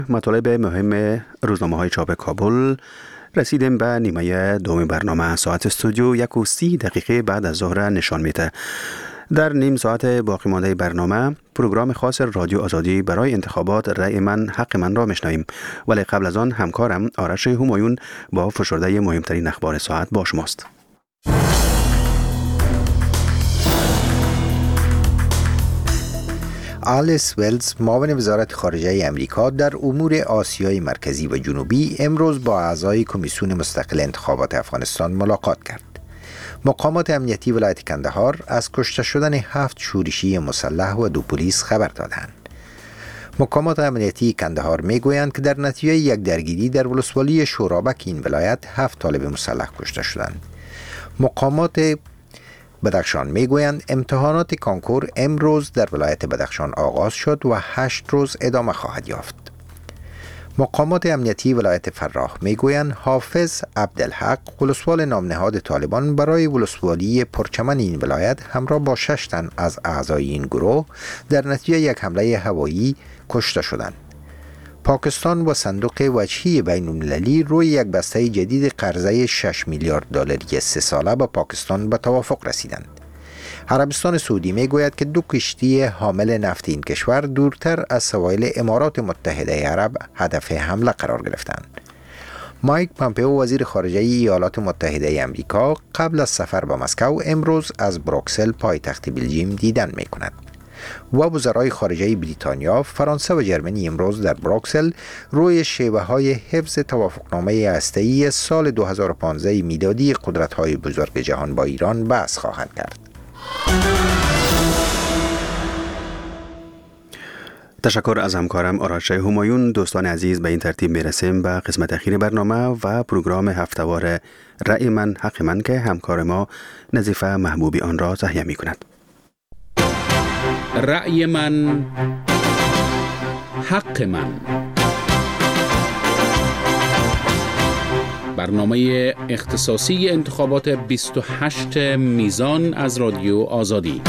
مطالب مهم روزنامه‌های چاپ کابل. رسیدیم به نیمه دوم برنامه. ساعت استودیو 1:30 بعد از ظهر نشان میده. در نیم ساعت باقی مانده برنامه پروگرام خاص رادیو آزادی برای انتخابات رأی من حق من را میشنویم، ولی قبل از آن همکارم آرش همایون با فشرده مهمترین اخبار ساعت با شماست. آلیس ولز، معاون وزارت خارجه امریکا در امور آسیای مرکزی و جنوبی، امروز با اعضای کمیسیون مستقل انتخابات افغانستان ملاقات کرد. مقامات امنیتی ولایت کندهار از کشته شدن 7 شورشی مسلح و 2 پلیس خبر دادند. مقامات امنیتی کندهار میگویند که در نتیجه یک درگیری در ولسوالی شورابک این ولایت 7 طالب مسلح کشته شدند. مقامات بدخشان میگویند امتحانات کانکور امروز در ولایت بدخشان آغاز شد و 8 روز ادامه خواهد یافت. مقامات امنیتی ولایت فراه میگویند حافظ عبدالحق، ولسوال نامنهاد طالبان، برای ولسوالی پرچمن این ولایت همراه با 6 تن از اعضای این گروه در نتیجه یک حمله هوایی کشته شدند. پاکستان و صندوق وجهی بین المللی روی یک بسته جدید قرضه 6 میلیارد دلاری 3 ساله با پاکستان به توافق رسیدند. عربستان سعودی میگوید که 2 کشتی حامل نفت این کشور دورتر از سواحل امارات متحده عرب هدف حمله قرار گرفتند. مایک پامپئو، وزیر خارجه ایالات متحده آمریکا، قبل از سفر به مسکو امروز از بروکسل پایتخت بلژیم دیدن میکند. و وزرای خارجه بریتانیا، فرانسه و جرمنی امروز در بروکسل روی شیوه‌های حفظ توافقنامه هسته‌ای سال 2015 میلادی قدرت‌های بزرگ جهان با ایران بحث خواهند کرد. تشکر از همکارم آرش همایون. دوستان عزیز، به این ترتیب میرسیم به قسمت اخیر برنامه و پروگرام هفته‌وار رأی من حق من که همکار ما نظیفه محبوبی آن را تهیه می‌کند. رأی من حق من، برنامه اختصاصی انتخابات 28 میزان از رادیو آزادی.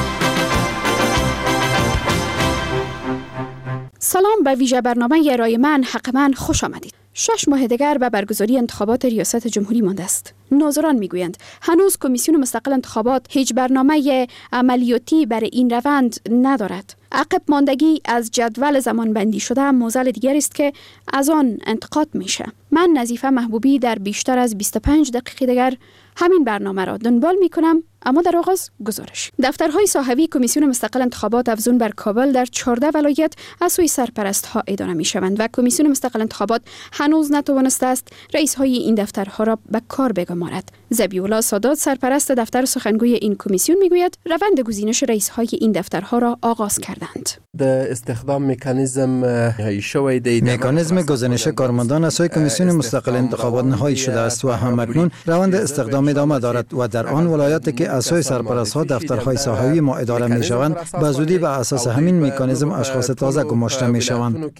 سلام، به ویژه برنامه رأی من حق من خوش آمدید. 6 ماه دیگر به برگزاری انتخابات ریاست جمهوری مانده است. ناظران میگویند هنوز کمیسیون مستقل انتخابات هیچ برنامه عملیاتی برای این روند ندارد. عقب ماندگی از جدول زمان بندی شده موضوع دیگر است که از آن انتقاد میشه. من نظیفه محبوبی در بیشتر از 25 دقیقه دیگر همین برنامه را دنبال میکنم، اما در آغاز گزارش. دفترهای صاحبی کمیسیون مستقل انتخابات افزون بر کابل در 14 ولایت از سوی سرپرست‌ها اداره میشوند و کمیسیون مستقل انتخابات هنوز نتوانسته است رئیس‌های این دفترها را به کار بگمارد. ذبیح‌الله سادات، سرپرست دفتر سخنگوی این کمیسیون، میگوید روند گزینش رئیس‌های این دفترها را آغاز کردند. مکانیزم گزینش کارمندان از سوی کمیسیون مستقل انتخابات نهایی شده است و همکنون روند استخدام ادامه دارد و در آن ولایاتی که از سوی سرپرست‌ها دفترهای صاحبی ما اداره می‌شوند به زودی به اساس همین مکانیزم اشخاص تازه گماشته می‌شوند.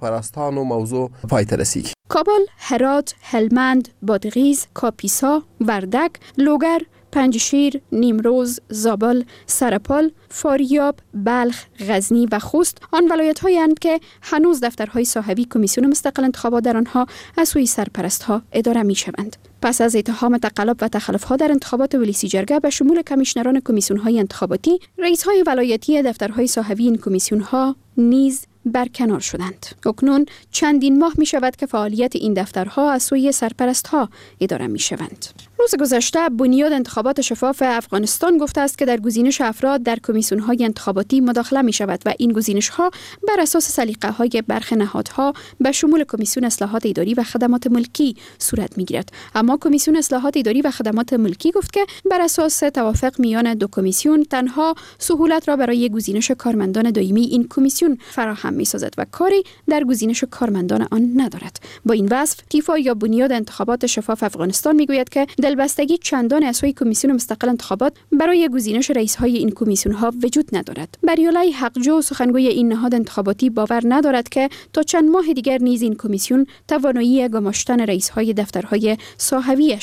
کابل، هرات، هلمند، بادغیس، کاپیسا، وردک، لوگر، پنجشیر، نیمروز، زابل، سرپال، فاریاب، بلخ، غزنی و خوست آن ولایت‌هایی اند که هنوز دفترهای صاحبی کمیسیون مستقل انتخابات در آنها از سوی سرپرست‌ها اداره می‌شوند. پس از اتهام تقلب و تخلف‌ها در انتخابات ولیسی جرگه به شمول کمیشنران کمیسیون‌های انتخاباتی، رئیس‌های ولایتی دفترهای صاحبی این کمیسیون‌ها نیز برکنار شدند. اکنون چندین ماه می شود که فعالیت این دفترها از سوی سرپرست‌ها اداره می شوند. روز گذشته بنیاد انتخابات شفاف افغانستان گفته است که در گزینش افراد در کمیسیون‌های انتخاباتی مداخله می شود و این گزینش‌ها بر اساس سلیقه‌های برخی نهادها به شمول کمیسیون اصلاحات اداری و خدمات ملکی صورت می گیرد. اما کمیسیون اصلاحات اداری و خدمات ملکی گفت که بر اساس توافق میان دو کمیسیون تنها سهولت را برای گزینش کارمندان دائمی این کمیسیون فراهم می‌سازد و کاری در گزینش کارمندان آن ندارد. با این وصف تیفا یا بنیاد انتخابات شفاف افغانستان میگوید که دلبستگی چندان از سوی کمیسیون مستقل انتخابات برای گزینش رئیس‌های این کمیسیون‌ها وجود ندارد. بریالای حقجو، سخنگوی این نهاد انتخاباتی، باور ندارد که تا چند ماه دیگر نیز این کمیسیون توانایی گماشتن رئیس‌های دفترهای صاحبیش را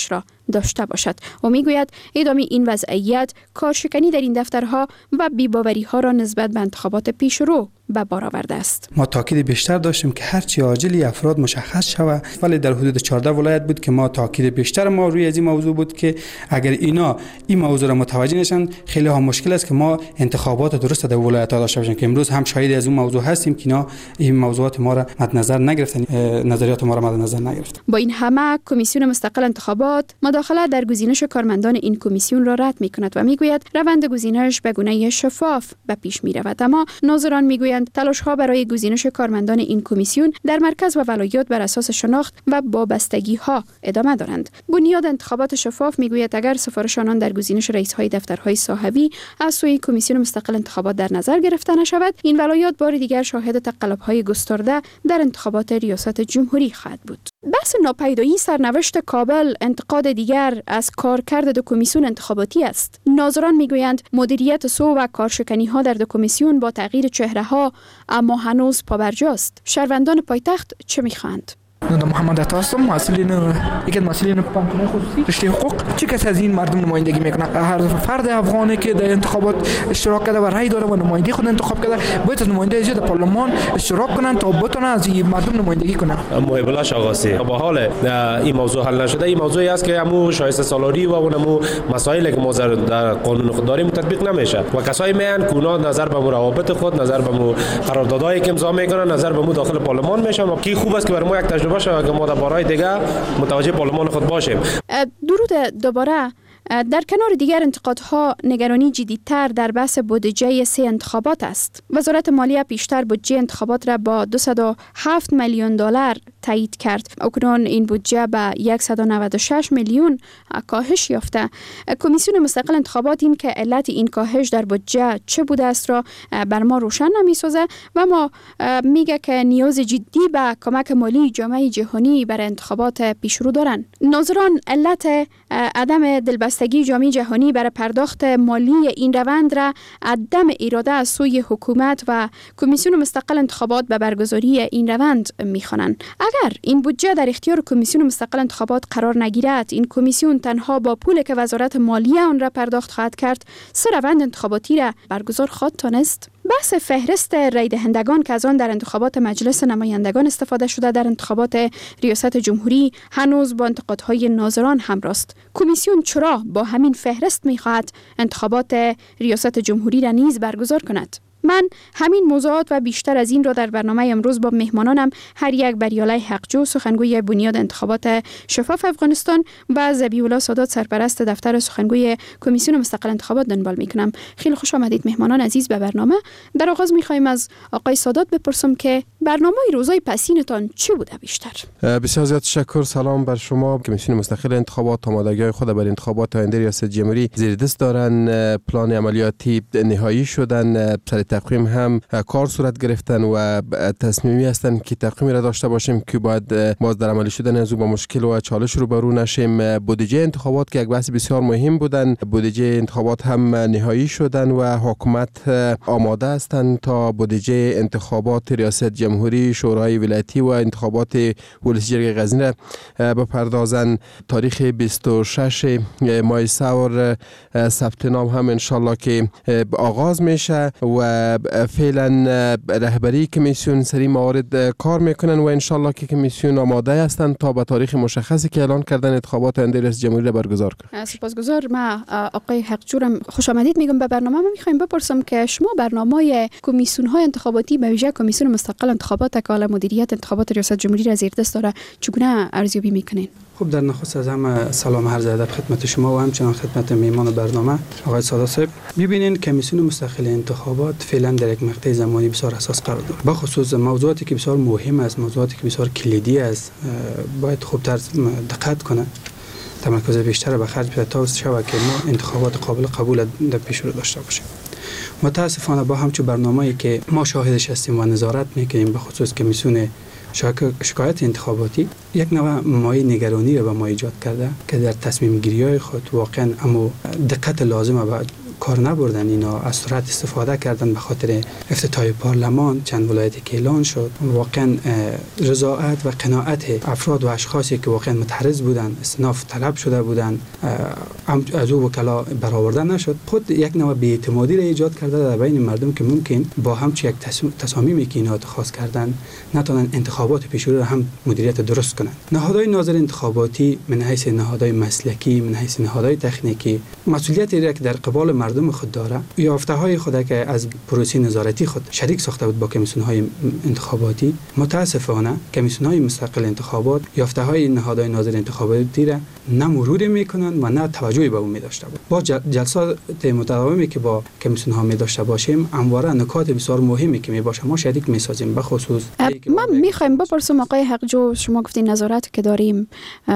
داشته باشد و میگوید ادامه این وضعیت کارشکنی در این دفترها و بی‌باوری‌ها را نسبت به انتخابات پیشرو به بار آورده است. ما تاکید بیشتر داشتیم که هرچی عاجلی افراد مشخص شود، ولی در حدود 14 ولایت بود که ما تاکید بیشتر ما روی از این موضوع بود که اگر اینا این موضوع را متوجه نشن خیلی ها مشکل است که ما انتخابات درست در ولایت ها داشته باشیم که امروز هم شاهد از اون موضوع هستیم که اینا این موضوعات ما را مد نظر نگرفتن، نظریات ما را مد نظر نگرفتن. با این همه کمیسیون مستقل انتخابات مداخله در گزینش کارمندان این کمیسیون را رد می‌کند و میگوید روند گزینش به گونه شفاف به پیش می‌رود، اما ناظران میگویند تلاش‌ها برای گزینش کارمندان این کمیسیون در مرکز و ولایات بر اساس شناخت و وابستگی‌ها ادامه دارند. بنیاد انتخابات شفاف میگوید اگر سفارش آنان در گزینش رئیس‌های دفترهای ساحوی از سوی کمیسیون مستقل انتخابات در نظر گرفته نشود، این ولایات بار دیگر شاهد تقلب‌های گسترده در انتخابات ریاست جمهوری خواهد بود. بحث ناپیدایی سرنوشت کابل انتقاد دیگر از کارکرد دو کمیسیون انتخاباتی است. ناظران میگویند مدیریت سو و کارشکنی‌ها در دو کمیسیون با تغییر چهره‌ها اما هنوز پابرجاست. شهروندان پایتخت چه می‌خواهند؟ محمد عطا هستم، مسئولین یکی از مسئولین پانتون خصوصی رشته حقوق. چه کسی از این مردم نمایندگی میکنه؟ هر فرد افغانی که در انتخابات اشتراک کرده و رأی داره و نماینده خود انتخاب کرده باید از نماینده در پارلمان اشتراک کنن تا بتونن از این مردم نمایندگی کنن. محب الله شاغاسی با حال این موضوع حل نشده، این موضوعی است که همو شایسته سالاری و اونمو مسائلی که ما در قانون خود داریم تطبیق نمیشه و کسایی میان که اونا نظر به روابط خود، نظر به قراردادهای که امضا میکنن، نظر به داخل پارلمان میشن و کی خوب است که برای ما یک تجربه باشه که ما در بارهای دیگه متوجه پارلمان خود باشیم. درود دوباره. در کنار دیگر انتقادها نگرانی جدیدتر در بحث بودجه 3 انتخابات است. وزارت مالیه پیشتر بودجه انتخابات را با 207 میلیون دلار تایید کرد. اکنون این بودجه به 196 میلیون کاهش یافته. کمیسیون مستقل انتخابات این که علت این کاهش در بودجه چه بوده است را بر ما روشن نمی‌سازه و ما میگه که نیاز جدی به کمک مالی جامعه جهانی برای انتخابات پیشرو دارند. ناظران علت عدم دلبستگی جامعه جهانی برای پرداخت مالی این روند را عدم اراده از سوی حکومت و کمیسیون مستقل انتخابات به برگزاری این روند می‌خوانند. اگر این بودجه در اختیار کمیسیون مستقل انتخابات قرار نگیرد، این کمیسیون تنها با پولی که وزارت مالیه آن را پرداخت خواهد کرد 3 روند انتخاباتی را برگزار خواهد تانست. بحث فهرست رای دهندگان که از آن در انتخابات مجلس نمایندگان استفاده شده در انتخابات ریاست جمهوری هنوز با انتقادهای ناظران همراه است. کمیسیون چرا با همین فهرست می‌خواهد انتخابات ریاست جمهوری را نیز برگزار کند؟ من همین موضوعات و بیشتر از این را در برنامه امروز با مهمانانم هر یک بریاله حقجو سخنگوی بنیاد انتخابات شفاف افغانستان و ذبیح الله سادات سرپرست دفتر سخنگوی کمیسیون مستقل انتخابات دنبال میکنم. خیلی خوش آمدید مهمانان عزیز به برنامه. در آغاز میخوایم از آقای سادات بپرسم که برنامه روزای پسینتان چی بوده بیشتر؟ بسیار زیاد تشکر. سلام بر شما. کمیسیون مستقل انتخابات آمادگی خود برای انتخابات آینده ریاست جمهوری زیر دست دارن. پلان عملیاتی نهایی شدن، سر تقویم هم کار صورت گرفتن و تصمیمی هستن که تقویمی را داشته باشیم که باید باز در عملی شدن از با مشکل و چالش روبرو نشیم. بودجه انتخابات که یک بحث بسیار مهم بودن، بودجه انتخابات هم نهایی شدن و حکومت آماده هستند تا بودجه انتخابات ریاست جمهوری، شورای ولایتی و انتخابات ولسی جرگه غزنی را بپردازن. تاریخ 26 ماه سور ثبت نام هم انشالله که آغاز میشه و فعلا رهبری کمیسیون سری موارد کار میکنن و انشالله که کمیسیون آماده هستند تا به تاریخ مشخصی که اعلان کردن انتخابات آینده ریاست جمهوری را برگزار کنند. سپاسگزار. ما آقای حقجورم خوش آمدید میگم به برنامه. ما میخوایم بپرسم که شما برنامه کمیسیون های انتخاباتی به ویژه کمیسیون مستقل انتخابات که حالا مدیریت انتخابات ریاست جمهوری را زیر دست داره چگونه ارزیابی میکنین؟ خب در نخست از همه سلام عرض ادب خدمت شما و همچنان خدمت میهمان برنامه آقای سادات صاحب. می‌بینین کمیسیون مستقل انتخابات فعلا در یک مقطع زمانی بسیار حساس قرار داره. با خصوص موضوعاتی که بسیار مهم است، موضوعاتی که بسیار کلیدی است، باید خوبتر دقت کنه، تمرکز بیشتر به خرج بده تا شود که ما انتخابات قابل قبول در پیش رو داشته باشیم. متاسفانه با همچون برنامه‌ای که ما شاهدش هستیم و نظارت می‌کنیم به خصوص کمیسیون شکایت انتخاباتی یک نوع مایه نگرانی را به ما ایجاد کرده که در تصمیم گیری‌های خود واقعا اما دقت لازمه و کار نبردن، اینا از سرعت استفاده کردن. به خاطر افتتاح پارلمان چند ولایتی که اعلان شد، واقعا رضایت و قناعت افراد و اشخاصی که واقعا متحرز بودن، استئناف طلب شده بودن، از او وکلا برآورده نشد، خود یک نوع بی‌اعتمادی را ایجاد کرده در بین مردم که ممکن با همچین یک تصامیمی که اینا اتخاذ کردن نتونن انتخابات پیش رو هم مدیریت درست کنند. نهادهای ناظر انتخاباتی من حیث نهادهای مسلکی، من حیث نهادهای تکنیکی، مسئولیتی را که در قبال مردم خود داره، یافته‌های خود که از پروسه نظارتی خود شریک ساخته بود با کمیسیون‌های انتخاباتی، متاسفانه کمیسیون‌های مستقل انتخابات یافته‌های نهادهای ناظر انتخاباتی را نه مرور میکنن و نه توجهی به اون می‌داشته بود. با جلسات متداومی که با کمیسیون‌ها می‌داشته باشیم، همواره نکات بسیار مهمی که می‌باشه ما شریک می‌سازیم. به خصوص ما می‌خوایم بپرسیم آقای حقجو، شما گفتین نظارت که داریم،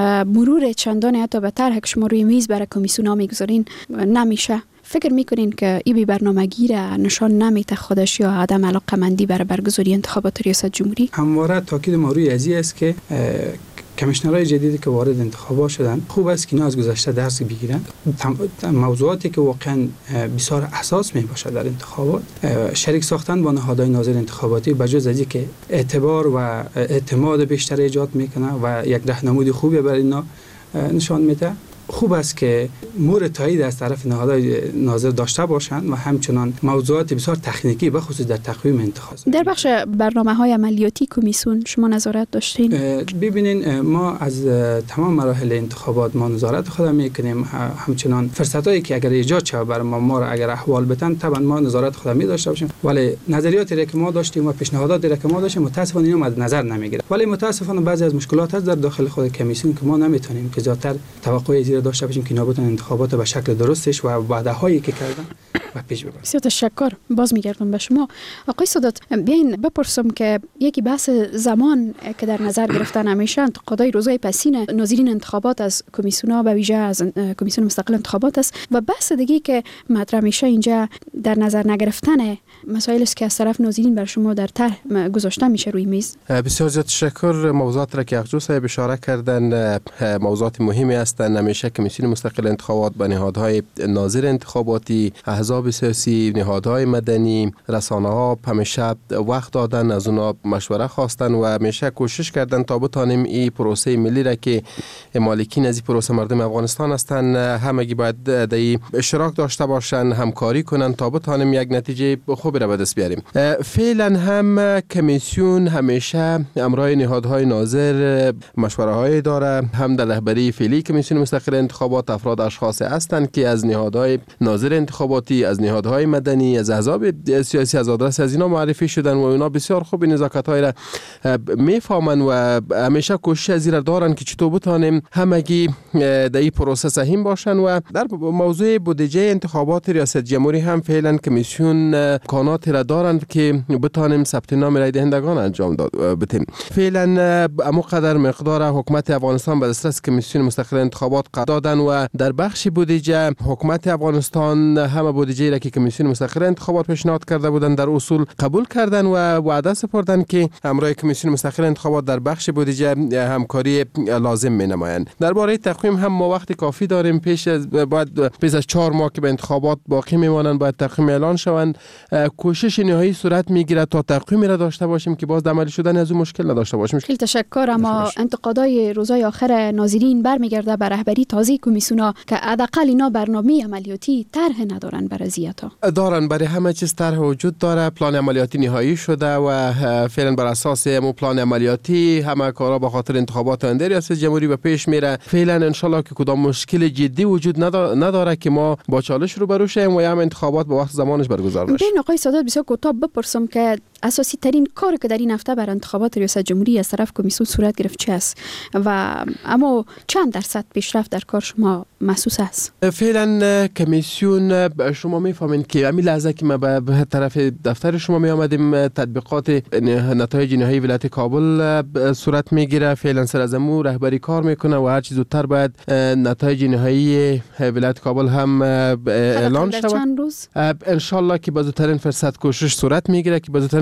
مرور چندان حتی به طرح که شما روی میز برای کمیسیون‌ها می‌گذارین نمیشه. فکر میکنین که این برنامه‌گی را نشان نمیده خودش یا عدم علاقه‌مندی برای برگزاری انتخابات ریاست جمهوری؟ همواره تاکید ما روی ازی است که کمیشنرهای جدیدی که وارد انتخابات شدن خوب است که اینا از گذشته درس بگیرن. موضوعاتی که واقعا بسیار اساس می باشد در انتخابات، شریک ساختن با نهادهای ناظر انتخاباتی بجز از اینکه اعتبار و اعتماد بیشتر ایجاد میکنه و یک راهنمای خوبی برای اینا نشان میده، خوب است که مور تایید از طرف نهادهای ناظر داشته باشند و همچنان موضوعات بسیار تکنیکی به خصوص در تقویم انتخابات. در بخش برنامه‌های عملیاتی کمیسیون شما نظارت داشتین؟ ببینین ما از تمام مراحل انتخابات ما نظارت خود میکنیم، همچنان فرصتایی که اگر ایجاد شود برای ما را اگر احوال بدن طبعا ما نظارت خود می داشته باشیم، ولی نظریاتی را که ما داشتیم و پیشنهاداتی را که ما داشتیم متاسفانه اینو مد نظر نمیگیره. ولی متاسفانه بعضی از مشکلات هست در داخل خود کمیسیون که ما نمیتونیم که زیادتر توقع زیر داشته باشیم که اینا بتونن انتخابات به شکل درستش و وعده‌هایی که کردن و پیش ببرن. بسیار تشکر. باز میگردم به شما آقای سادات، بیاین بپرسم که یکی بحث زمان که در نظر گرفتن همیشه انتقادای روزهای پسین ناظرین انتخابات از کمیسیون‌ها به ویژه از کمیسیون مستقل انتخابات است و بحث دیگه که مطرح میشه اینجا در نظر نگرفتن مسائلی است که از طرف ناظرین بر شما در طرح گذاشته میشه روی میز. بسیار زیاد تشکر. موضوعات را که حقجو صاحب اشاره کردن موضوعات مهمی هستند. همیشه کمیسیون مستقل انتخابات با نهادهای ناظر انتخاباتی، احزاب سیاسی، نهادهای مدنی، رسانه‌ها همیشه وقت دادن، از اونا مشوره خواستن و همیشه کوشش کردن تا بتانیم این پروسه ملی را که مالکین از این پروسه مردم افغانستان هستند همگی باید در اشتراک داشته باشن، همکاری کنن تا بتانیم یک نتیجه خوبی را به دست بیاریم. فعلا هم کمیسیون همیشه امرای نهادهای ناظر مشوره های داره، هم در رهبری فعلی کمیسیون مستقل انتخابات افراد اشخاص هستند که از نهادهای ناظر انتخاباتی، از نهادهای مدنی، از احزاب سیاسی، از آدرس از اینا معرفی شدن و اینا بسیار خوب نزاکت‌های را میفهمن و همیشه کوشش از این دارن که چطور بتانیم همگی در این پروسه سهیم باشن. و در موضوع بودجه انتخابات ریاست جمهوری هم فعلا کمیسیون امکانات را دارند که بتانیم ثبت نام رای دهندگان انجام بدیم. فعلا اما قدر مقدار حکومت افغانستان به دسترس کمیسیون مستقل انتخابات قرار دادن و در بخش بودجه حکومت افغانستان همه بودجه را که کمیسیون مستقل انتخابات پیشنهاد کرده بودند در اصول قبول کردن و وعده سپردن که همراه کمیسیون مستقل انتخابات در بخش بودجه همکاری لازم می‌نمایند. درباره تقویم هم ما وقت کافی داریم، پیش از 4 ماه که به انتخابات باقی میمانند باید تقویم اعلان شوند. کوشش نهایی صورت میگیره تا تقویمی را داشته باشیم که باز عملی شدن از اون مشکل نداشته باشیم. خیلی تشکر. اما انتقادای روزهای آخر ناظرین برمیگرده به رهبری تازه کمیسیونا که حداقل اینا برنامه عملیاتی طرح ندارن برای زیاتا. دارن، برای همه چیز طرح وجود داره، پلان عملیاتی نهایی شده و فعلا بر اساس مو پلان عملیاتی همه کارا به خاطر انتخابات آینده ریاست جمهوری به پیش میره. فعلا ان شاء الله که کدام مشکل جدی وجود نداره که ما با چالش روبرو شیم و هم انتخابات به وقت زمانش برگزار بشه. ببین آقای سادات، بسیار کوتاه بپرسم که اساسی ترین کاری که در این هفته بر انتخابات ریاست جمهوری از طرف کمیسیون صورت گرفت چه است و اما چند درصد پیشرفت در کار شما محسوس است؟ فعلا کمیسیون شما میفهمین که همین لحظه که ما به طرف دفتر شما می آمدیم تطبیقات نتایج نهایی ولایت کابل صورت میگیره. فعلا سر از امور رهبری کار میکنه و هر چیز زودتر باید نتایج نهایی ولایت کابل هم اعلان شود. چند روز ان شاء الله که بزودترین فرصت کوشش صورت میگیره که بزودترین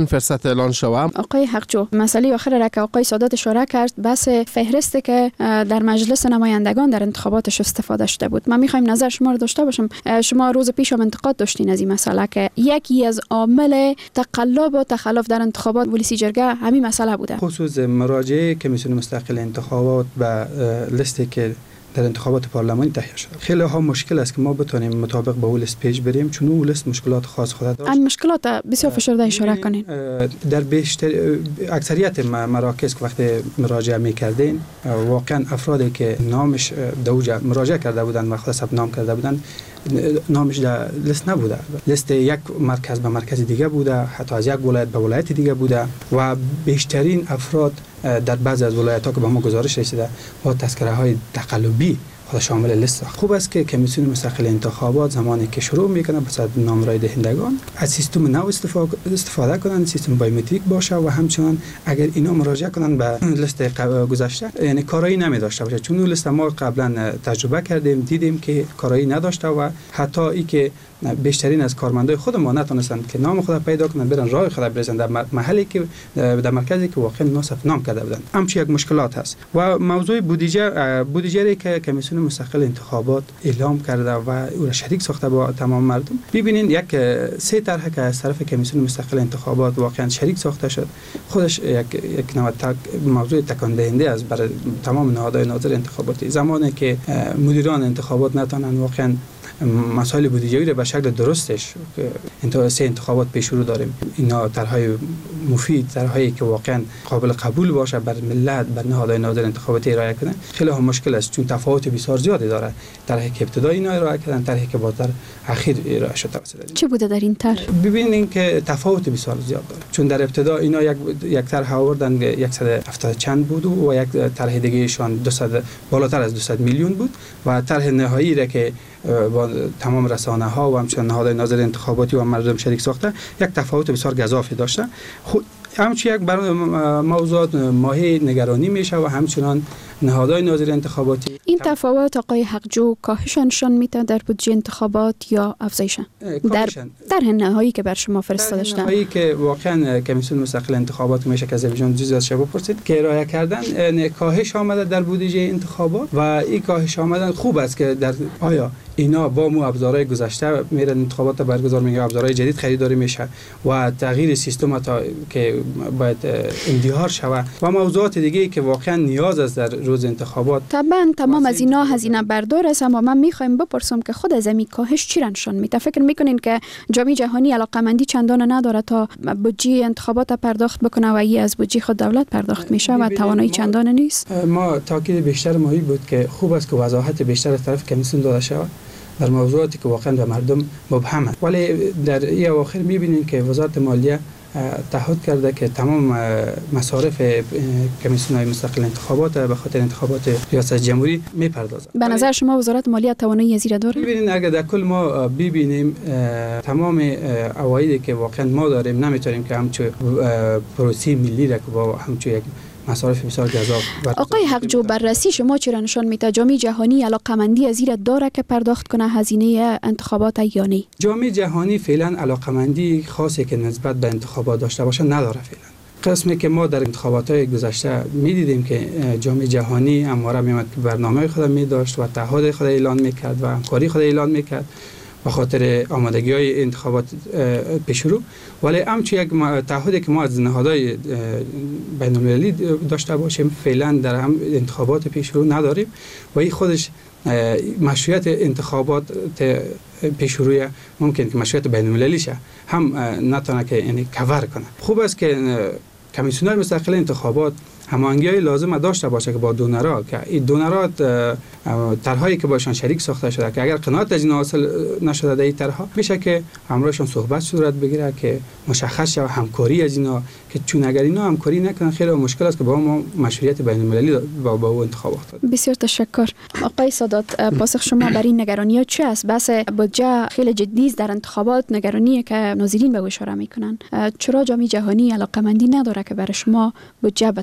فرصت اعلان شوم. آقای حقجو، مسئله آخر را که آقای سادات اشاره کرد بحث فهرستی که در مجلس نمایندگان در انتخاباتش استفاده شده بود. من میخوایم نظر شما رو داشته باشم. شما روز پیش هم انتقاد داشتین از این مسئله که یکی از عامل تقلب و تخلف در انتخابات ولسی جرگه همین مسئله بوده. خصوص مراجعه کمیسیون مستقل انتخابات به لیستی که در انتخابات پارلمانی تهیه شده. خیلی ها مشکل است که ما بتونیم مطابق با اون لیست پیش بریم، چون اون لیست مشکلات خاص خود داشت. این مشکلات بسیار فشرده اشاره کنین. در بیشتر اکثریت مراکز که وقتی مراجعه می‌کردین، واقعا افرادی که نامش دوجا مراجعه کرده بودند و خود ثبت نام کرده بودند، نامش در لیست نبوده. لیست یک مرکز به مرکز دیگه بوده، حتی از یک ولایت به ولایت دیگه بوده و بیشترین افراد در بعضی از ولایت‌ها که به ما گزارش رسیده با تذکره‌های تقلبی خود شامل لیست. خوب است که کمیسیون مستقل انتخابات زمانی که شروع میکنه به صد نامزدی دهندگان از سیستم نو استفاده کنند، سیستم بایومتریک باشه و همچنان اگر اینا مراجعه کنند به لیست گذشته، یعنی کارایی نمی داشته باشه، چون لیست ما قبلا تجربه کردیم دیدیم که کارایی نداشته و حتی ای که بیشترین از کارمندای خود ما نتونستند که نام خود پیدا کنند، برن راه خود برسند در محلی که در مرکزی که واقعا ناسف نام کرده بودند. همچین یک مشکلات هست. و موضوع بودجه که کمیسیون مستقل انتخابات اعلام کرده و او را شریک ساخته با تمام مردم، ببینین یک سه طرح که از طرف کمیسیون مستقل انتخابات واقعا شریک ساخته شد، خودش یک نوع موضوع تکان دهنده است برای تمام نهادهای ناظر انتخاباتی. زمانی که مدیران انتخابات نتونن واقعا مسائل بودجه‌ای را به شکل درستش سه انتخابات پیش رو داریم، اینا طرح‌های مفید، طرح‌هایی که واقعا قابل قبول باشه بر ملت، بر نهادهای ناظر انتخاباتی ارائه کنن، خیلی هم مشکل است، چون تفاوت بسیار زیادی داره. طرحی که ابتدایی اینا ارائه کردن، طرحی که بعد در اخیر ارائه شد توسط چه بوده در این طرح؟ ببینین که تفاوت بسیار زیاد داره، چون در ابتدا اینا یک طرح آوردن 170 چند بود و یک طرح دیگه ایشان 200 بالاتر از 200 میلیون بود و طرح نهایی را که با تمام رسانه ها و همچنین نهادهای ناظر انتخاباتی و مردم شریک ساخته یک تفاوت بسیار گزافی داشته. همچنین یک موضوعات ماهی نگرانی میشه و همچنان نهادهای ناظر انتخاباتی. این تفاوت آقای حقجو کاهش نشان میده در بودجه انتخابات یا افزایش؟ در نهایی که بر شما فرستاده شده، نهایی که واقعا کمیسیون مستقل انتخابات میشه که از ویژن جزئی از شما پرسید که ارائه کردن کاهش آمده در بودجه انتخابات و این کاهش آمدن خوب است که در آیا اینا با مو ابزارهای گذشته میرن انتخابات برگزار میگه، ابزارهای جدید خریداری میشه و تغییر سیستم تا که باید اندیار شود و موضوعات دیگه که واقعا نیاز است در روز انتخابات. طبعا تمام از اینا هزینه بردار است، اما من میخوایم بپرسم که خود از این کاهش چی نشان میده؟ فکر میکنین که جامعه جهانی علاقمندی چندان نداره تا بودجه انتخابات پرداخت بکنه و ای از بودجه خود دولت پرداخت میشه و توانایی چندان نیست؟ ما تاکید بیشتر ماهی بود که خوب است که وضاحت بیشتر از طرف کمیسیون داده شود در موضوعاتی که واقعا به مردم مبهمه، ولی در این اواخر میبینیم که وزارت مالیه تعهد کرده که تمام مصارف کمیسیون‌های مستقل انتخابات به خاطر انتخابات ریاست جمهوری میپردازد. به نظر شما وزارت مالیه توانایی زیر داره؟ ببینید اگر در کل ما ببینیم تمام عوایدی که واقعا ما داریم نمیتونیم که همچون پروسی ملی را که با همچون یک مصارف بسیار گزاف. آقای حقجو، بررسی شما چرا نشان میده جامعه جهانی علاقمندی از این داره که پرداخت کنه هزینه انتخابات یا نه؟ جامعه جهانی فعلا علاقمندی خاصی که نسبت به انتخابات داشته باشه نداره. فعلا قسمی که ما در انتخابات‌های گذشته می‌دیدیم که جامعه جهانی همواره میاد که برنامه خود می‌داشت و تعهد خود اعلان می‌کرد و همکاری خود اعلان می‌کرد به خاطر آمادگی‌های انتخابات پیش رو، ولی همچنین یک تعهدی که ما از نهادهای بین‌المللی داشته باشیم فعلا در هم انتخابات پیش رو نداریم و این خودش مشروعیت انتخابات پیش روی ممکن که مشروعیت بین‌المللی شه هم نتونه که یعنی کاور کنه. خوب است که کمیسیون مستقل انتخابات هماهنگی‌های لازم داشته باشه که با دونرها، که این دونرها طرح‌هایی که باشن شریک ساخته شده که اگر قناعت از این حاصل نشده در این طرح‌ها میشه که همراهشون صحبت صورت بگیره که مشخص شه همکاری از اینا، که چون اگر اینا همکاری نکنن خیلی مشکل است که با ما مشروعیت بین‌المللی با انتخابات. بسیار تشکر. آقای سادات، پاسخ شما بر این نگرانی‌ها چه است؟ بحث بودجه خیلی جدی است در انتخابات، نگرانیه که ناظرین به اشاره میکنن. چرا جامعه جهانی علاقمندی نداره که برای شما بودجه بده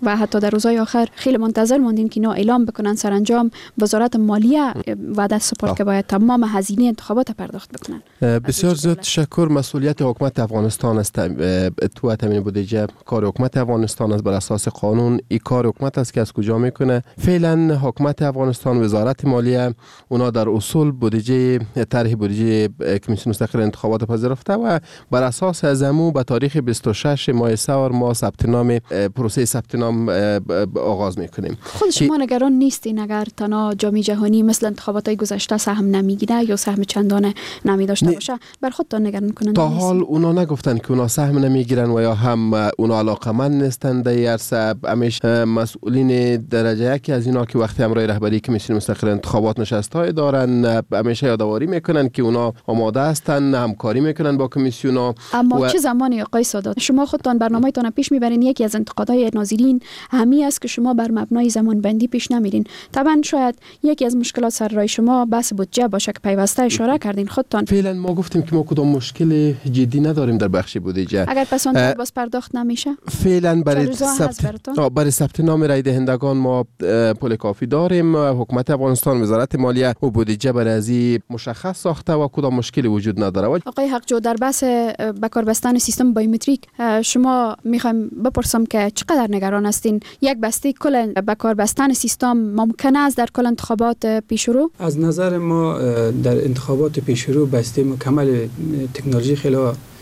و حتی در روزهای آخر خیلی منتظر موندیم که اینا اعلام بکنن. سرانجام وزارت مالیه وعده سپرد که باید تمام هزینه انتخابات پرداخت بکنن. بسیار زیاد تشکر. مسئولیت حکومت افغانستان است تو تامین بودجه، کار حکومت افغانستان است بر اساس قانون. این کار حکومت است که از کجا میکنه. فعلا حکومت افغانستان، وزارت مالیه، اونا در اصول بودجه طرح بودجه کمیسیون مستقل انتخابات پذیرفته و بر اساس از امو به تاریخ 26 ماه سور ما ثبت نام پروسه ثبت نام آغاز میکنیم. خود شما نگران نیستین اگر تنها جام جهانی مثل انتخابات گذشته سهم نمیگیره یا سهم چندانه نمی داشته باشه؟ بر خودتان نگران کننده تا حال اونا نگفتن که اونا سهم نمیگیرن و یا هم اونا علاقمند نیستن در عرصه. همیشه مسئولین درجه یکی از اینا که وقتی امرای رهبری کمیسیون مستقل انتخابات نشستای دارن همیشه یادآوری میکنن که اونا آماده هستن، همکاری میکنن با کمیسیونا. اما چه زمانی آقای سادات شما خودتان برنامه‌تان پیش میبرین؟ یکی از انتقادهای ناظرین همی است که شما بر مبنای زمان بندی پیش نمیرین. طبعا شاید یکی از مشکلات سر راه شما بحث بودجه باشه که پیوسته اشاره کردین خودتان. فعلا ما گفتیم که ما کدام مشکل جدی نداریم در بخش بودجه. اگر پس آن باز پرداخت نمیشه فعلا برای ثبت نام رای دهندگان ما پول کافی داریم. حکومت افغانستان، وزارت مالیه و بودجه برای ازی مشخص ساخته و کدام مشکلی وجود نداره. آقای حقجو، در بحث بکار بستن سیستم بایومتریک شما میخوایم بپرسم که چقدر نگران هستین؟ یک بسته کل بکار بستن سیستم ممکن است در کل انتخابات پیشرو؟ از نظر ما در انتخابات پیشرو بسته مکمل تکنولوژی خیلی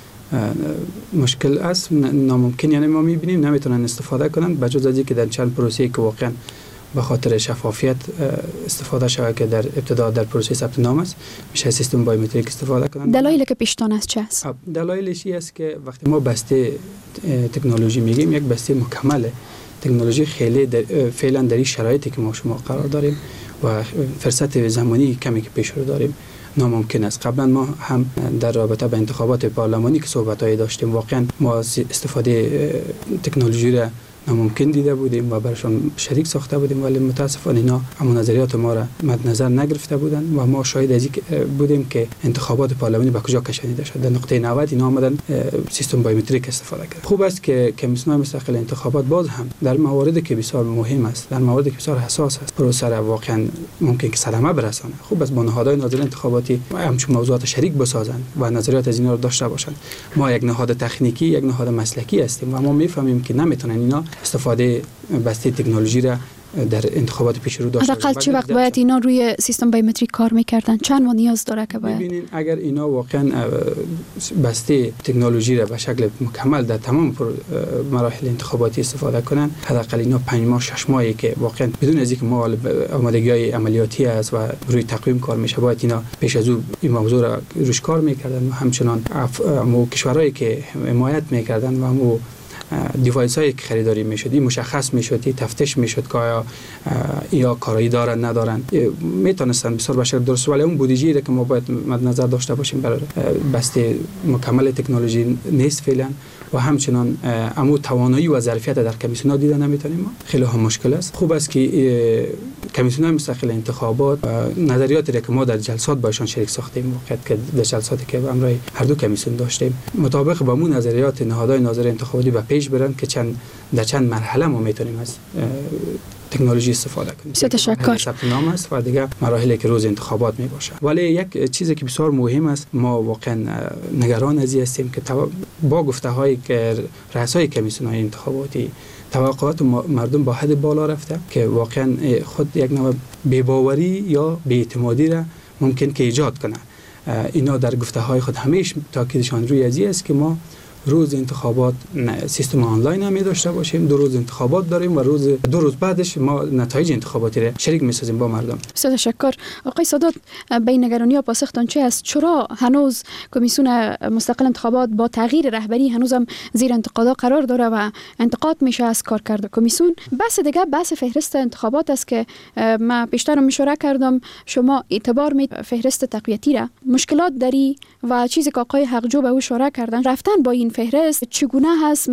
مشکل است، ناممکن. یعنی ما میبینیم نمیتونن استفاده کنن بجز از اینکه در چند پروسه که واقعا به خاطر شفافیت استفاده شود که در ابتدا در پروسه ثبت نام است میشه سیستم بایومتریک استفاده کنن. دلایلی که پیشتان است چه است؟ دلایلش این است که وقتی ما بسته تکنولوژی میگیم یک بسته مکمل تکنولوژی خیلی فعلا در این شرایطی که ما شما قرار داریم و فرصت زمانی کمی که پیش رو داریم ناممکن است. قبلا ما هم در رابطه با انتخابات پارلمانی که صحبت‌هایی داشتیم واقعا ما استفاده تکنولوژی را ناممکن دیده بودیم و برشان شریک ساخته بودیم، ولی متاسفانه اینا همون نظریات ما را مد نظر نگرفته بودن و ما شاهد از این بودیم که انتخابات پارلمانی به کجا کشانیده شد. در نقطه 90 اینا آمدن سیستم بایومتریک استفاده کرد. خوب است که کمیسیون مستقل انتخابات باز هم در مواردی که بسیار مهم است، در مواردی که بسیار حساس است، پروسه را واقعا ممکن که صدمه برسانه. خوب است با نهادهای ناظر انتخاباتی همچون موضوعات شریک بسازند و نظریات از اینا رو داشته باشند. ما یک نهاد تکنیکی، یک نهاد مسلکی هستیم و ما میفهمیم که نمیتونن اینا استفاده بسته تکنولوژی را در انتخابات پیش رو داشته حداقل چه وقت باید اینا روی سیستم بایومتریک کار میکردن؟ چند ماه نیاز داره که باید ببینین اگر اینا واقعا بسته تکنولوژی را به شکل مکمل در تمام مراحل انتخاباتی استفاده کنن، حداقل اینا 5 ماه 6 ماهی که واقعا بدون از اینکه ما آمادگی‌های عملیاتی است و روی تقویم کار میشه باید اینا پیش از این موضوع را روش کار میکردن و همچنان کشورهایی که حمایت میکردن و همو دیوایس هایی که خریداری میشد این مشخص میشد، این تفتیش میشد که آیا یا کارایی دارن ندارن، میتونستن بسیار بشر درست. ولی اون بودجه‌ای که ما باید مد نظر داشته باشیم برای بسته مکمل تکنولوژی نیست فعلا و همچنان امو توانایی و ظرفیت در کمیسیون دیده نمیتونیم. خیلی هم مشکل است. خوب است که کمیسیون مستقل انتخابات نظریاتی که ما در جلسات باشون شریک ساختیم وقت که در جلساتی که امروز هر دو کمیسیون داشتیم مطابق با اون نظریات نهادهای ناظر انتخاباتی به پیش برن که در چند مرحله ما میتونیم از تکنولوژی استفاده کنیم. تشکر. ثبت نام است و دیگه مراحلی که روز انتخابات می باشه. ولی یک چیزی که بسیار مهم است، ما واقعا نگران از این هستیم که با گفته‌هایی که رئیسای کمیسیون‌های انتخاباتی توقعات مردم با حد بالا رفته که واقعا خود یک نوع بی‌باوری یا بی‌اعتمادی را ممکن که ایجاد کنه. اینا در گفته‌های خود همیشه تاکیدشان روی از این است که ما روز انتخابات سیستم آنلاین هم داشته باشیم، 2 روز انتخابات داریم و 2 روز بعدش ما نتایج انتخاباتی را شریک می‌سازیم با مردم. بسیار تشکر. آقای سادات، به نگرانی‌ها پاسختان چه است؟ چرا هنوز کمیسیون مستقل انتخابات با تغییر رهبری هنوزم زیر انتقاد قرار داره و انتقاد میشه از کارکرد کمیسیون؟ بحث دیگه بحث فهرست انتخابات است که ما بیشتر اشاره کردم. شما اعتبار می فهرست تقویتی را مشکلات داری و چیزی که آقای حقجو به او اشاره کردن رفتن با این فهرست چگونه هست؟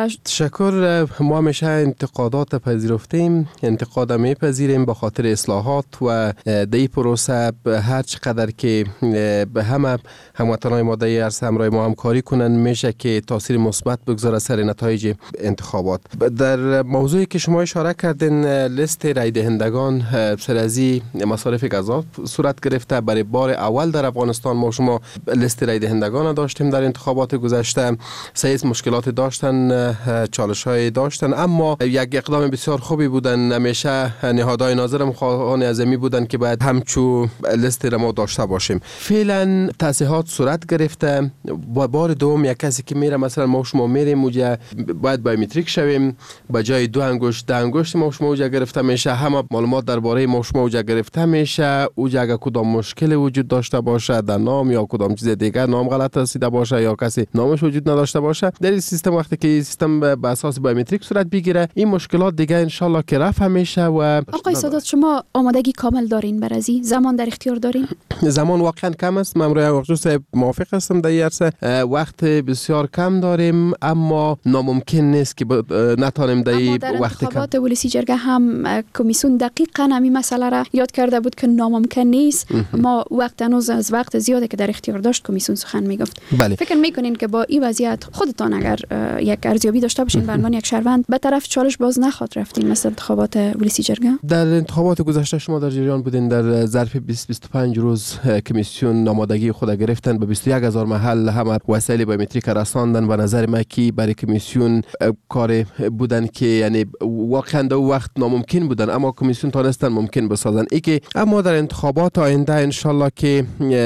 تشکر. ما همیشه انتقادات پذیرفتیم، انتقاد میپذیریم به خاطر اصلاحات و دی پروسه هر چقدر که همه هموطنان ما در عرصه همراه ما همکاری کنن میشه که تاثیر مثبت بگذاره سر نتایج انتخابات. در موضوعی که شما اشاره کردین لیست رای دهندگان سر از مصارف غذا صورت گرفته. برای بار اول در افغانستان ما شما لیست رای دهندگان داشتیم در انتخابات گذشته. سیس مشکلات داشتن، چالش‌های داشتن، اما یک اقدام بسیار خوبی بودن. همیشه نهادهای ناظر خواهان عظمی بودن که باید همچو لیست را ما داشته باشیم. فعلا تصحیحات صورت گرفته. با بار دوم یک کسی که میره، مثلا ما شما میریم اونجا باید بایومتریک شویم، به جای 2 انگشت 10 انگشت ما شما اونجا گرفته میشه. همه معلومات درباره ما شما اونجا گرفته میشه. اونجا اگر کدام مشکل وجود داشته باشه در نام یا کدام چیز دیگر، نام غلط رسیده باشه یا کسی نامش وجود نداشته باشه، در این سیستم وقتی که سیستم به اساس بایومتریک صورت بگیره، این مشکلات دیگه ان شاء الله که رفع میشه. و آقای سادات شما آمادگی کامل دارین برای زمان در اختیار دارین؟ زمان واقعا کم است. من روی وقت صاحب موافق هستم. در این عرصه وقت بسیار کم داریم، اما ناممکن نیست که نتونیم در این وقت کم. انتخابات ولسی جرگه هم کمیسیون دقیقاً همین مسئله را یاد کرده بود که ناممکن نیست. ما وقت هنوز از وقت زیاده که در اختیار داشت کمیسیون سخن میگفت. بله. فکر میکنین که با این وضعیت خودتان اگر یک ارزیابی داشته باشین به عنوان یک شهروند به طرف چالش باز نخواد رفتین مثل انتخابات ولسی جرگه؟ در انتخابات گذشته شما در جریان بودین. در ظرف 20-25 روز کمیسیون آمادگی خود گرفتن. به 21,000 محل همه وسایل بایومتریک رساندن. و نظر ما که برای کمیسیون کار بودن که یعنی واقعا در وقت ناممکن بودن، اما کمیسیون تونستن ممکن بسازن. ای که اما در انتخابات آینده ان شاء الله که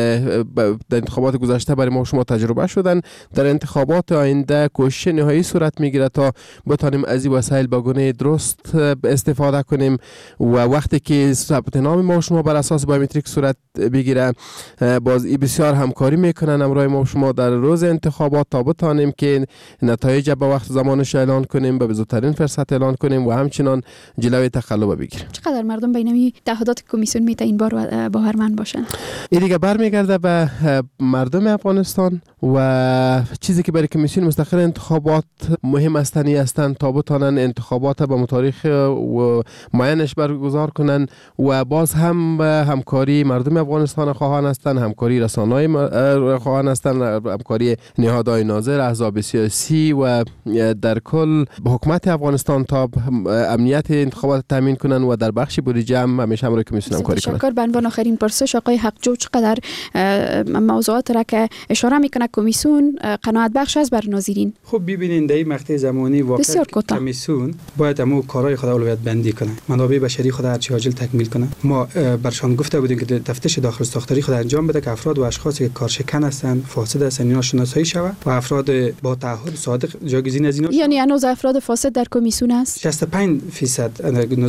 در انتخابات گذشته برای ما شما تجربه شدن، در انتخابات آینده کوشش نهایی صورت میگیره تا بتونیم از این وسایل به گونه درست استفاده کنیم. و وقتی که ثبت نام ما شما بر اساس بایومتریک صورت بگیره، باز بسیار همکاری میکنن همراه ما شما در روز انتخابات تا بتونیم که نتایج به وقت زمانش اعلان کنیم، به زودترین فرصت اعلان کنیم و همچنان جلوی تخلف بگیریم. چقدر مردم بین تعهدات کمیسیون میته این بار باورمند باشن؟ این دیگه برمیگرده به مردم افغانستان و چیزی که برای کمیسیون مستقل انتخابات مهم هستند تا بتونن انتخابات به متاریخ و معینش برگزار کنن. و باز هم همکاری مردم افغانستان خواهان هستند، همکاری رسانه‌های خواهان هستند، همکاری نهادهای ناظر، احزاب سیاسی و در کل حکومت افغانستان تا امنیت انتخابات تامین کنن و در بخش بودجه هم همیشه همراه کمیسیون همکاری کنن. تشکر. به عنوان آخرین پرسش آقای حقجو، چقدر موضوعات را که اشاره میکنه کمیسیون قناعت بخش است بر ناظرین؟ خب ببینید در این مقطع زمانی واقعا کمیسیون باید همو کارهای خود اولویت بندی کنه، منابع بشری خود هر چی عاجل تکمیل کنه. ما برشان گفته بودیم که تفتیش داخل ساختاری خود انجام بده که افراد و اشخاصی که کارشکن هستند، فاسد هستند، اینا شناسایی شود و افراد با تعهد صادق جایگزین از اینا. یعنی هنوز افراد فاسد در کمیسیون است؟ 65%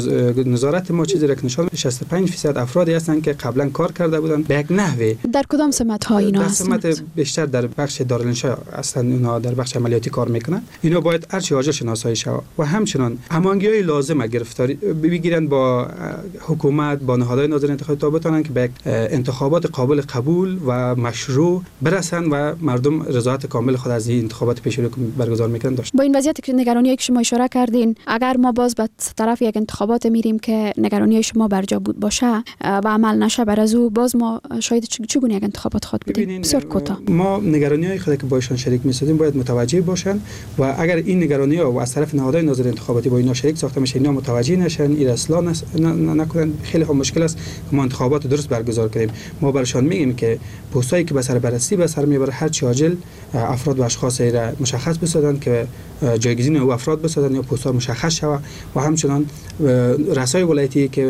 نظارت ما چیزی را که نشان 65% افرادی هستند که قبلا کار کرده بودند به یک نحوه. در کدام سمت ها اینا هستند؟ سمت بیشتر در بخش دارالانشا هستند، اونا در بخش عملیاتی کار میکنن. اینا باید هر چی عاجل شناسایی شود و همچنان امانگی‌های لازم گرفتاری بگیرن با حکومت، با نهادهای ناظر انتخابات تا بتونن که به انتخابات قابل قبول و مشروع برسن و مردم رضایت کامل خود از این انتخابات پیش رو برگزار میکنن داشت. با این وضعیت که نگرانی که شما اشاره کردین، اگر ما باز به طرف یک انتخابات میریم که نگرانی شما برجا بود باشه و عمل نشه، بر از او باز ما شاید چگونه یک انتخابات خود بدیم؟ بسیار کوتاه. ما نگرانی‌های خود که با ایشان شریک می‌سازیم باید متوجه باشن و اگر این نگرانی‌ها و از طرف نهادهای ناظر انتخاباتی با اینا شریک ساخته میشه، اینا متوجه نشن، این اصلاح نکنن، خیلی مشکل است که ما انتخابات درست برگزار کنیم. ما برشان میگیم که پستایی که به سر بررسی به سر میبره هر چی عاجل افراد و اشخاص را مشخص بسازن که جایگزین او افراد بسازن یا پست‌ها مشخص شود و همچنان رسای ولایتی که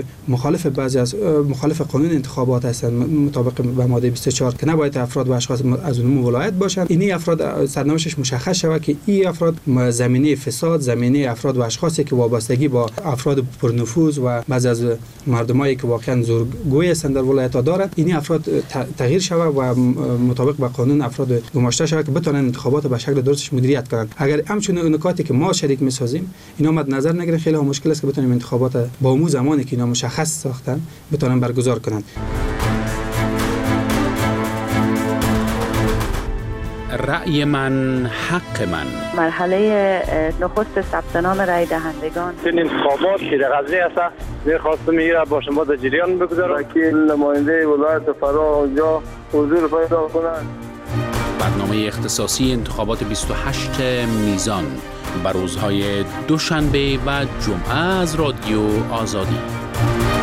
مخالف قانون انتخابات هستند مطابق به ماده 24 که نباید افراد و اشخاص از اون ولایت باشند، این افراد سرنوشتش مشخص شود که این افراد زمینه فساد، زمینه افراد و اشخاصی که وابستگی با افراد پرنفوذ و بعضی از مردمایی که واقعا زورگوی هستند در ولایت‌ها دارند، این افراد تغییر شود و مطابق با قانون افراد گماشته شود که بتونن انتخابات به شکل درستش مدیریت کنند. اگر همچون نکاتی که ما شریک می‌سازیم اینا مد نظر نگیره، خیلی مشکل است که بتونیم انتخابات با اون زمانی که اینا مشخص ساختن بتونن برگزار کنند. رأی من حق من. مرحله نخست ثبت نام رای دهندگان. این انتخابات که در غزنی است، می‌خواستم این را با شما در جریان بگذارم که نماینده ولایت فرا اونجا حضور پیدا کنند. برنامه اختصاصی انتخابات 28 میزان بر روزهای دوشنبه و جمعه از رادیو آزادی.